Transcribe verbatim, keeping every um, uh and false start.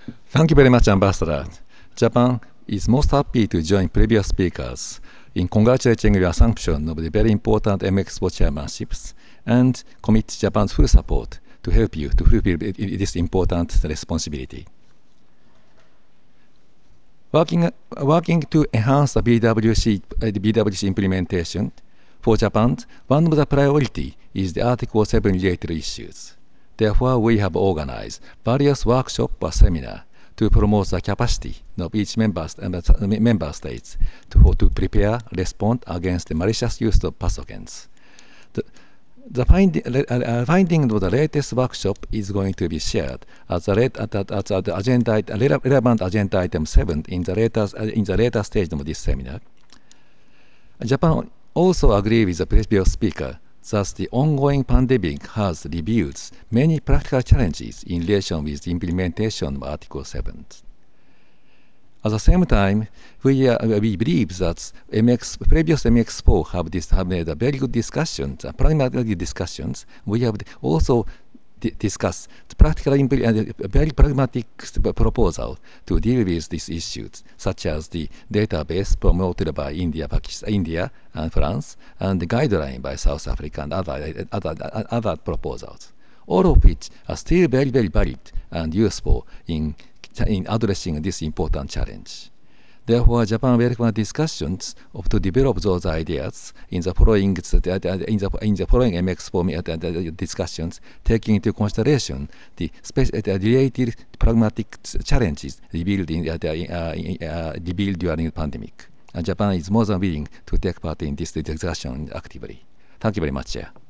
Thank you very much, Ambassador. Japan is most happy to join previous speakers in congratulating your assumption of the very important M Expo chairmanships and commit Japan's full support to help you to fulfill this important responsibility. Working, working to enhance the B W C, uh, the B W C implementation, for Japan, one of the priority is the Article seven related issues. Therefore, we have organized various workshops or seminars to promote the capacity of each member, member states to, to prepare, respond against the malicious use of pathogens. The, the find, uh, finding of the latest workshop is going to be shared as the, at, at, at the agenda, relevant agenda item seven in the later, in the later stage of this seminar. Japan also agrees with the previous speaker that the ongoing pandemic has revealed many practical challenges in relation with the implementation of Article seven. At the same time, we, uh, we believe that M X, previous M X four have, this, have made a very good discussions, uh, preliminary discussions. We have also discussed the practical, uh, very pragmatic proposal to deal with these issues, such as the database promoted by India, Pakistan, India and France, and the guideline by South Africa and other, other, other proposals, all of which are still very, very valid and useful in in addressing this important challenge. Therefore, Japan welcomes discussions of to develop those ideas in the following in the, in the following M X four discussions, taking into consideration the related pragmatic challenges revealed in uh, uh, revealed during the pandemic. And Japan is more than willing to take part in this discussion actively. Thank you very much, Chair.